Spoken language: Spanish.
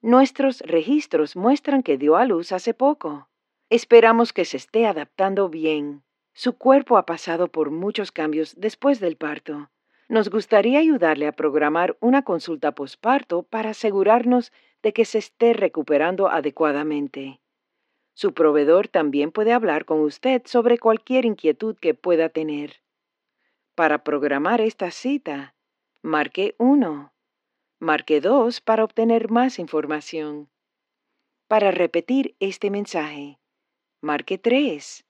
Nuestros registros muestran que dio a luz hace poco. Esperamos que se esté adaptando bien. Su cuerpo ha pasado por muchos cambios después del parto. Nos gustaría ayudarle a programar una consulta posparto para asegurarnos de que se esté recuperando adecuadamente. Su proveedor también puede hablar con usted sobre cualquier inquietud que pueda tener. Para programar esta cita, marque 1. Marque 2 para obtener más información. Para repetir este mensaje, marque 3.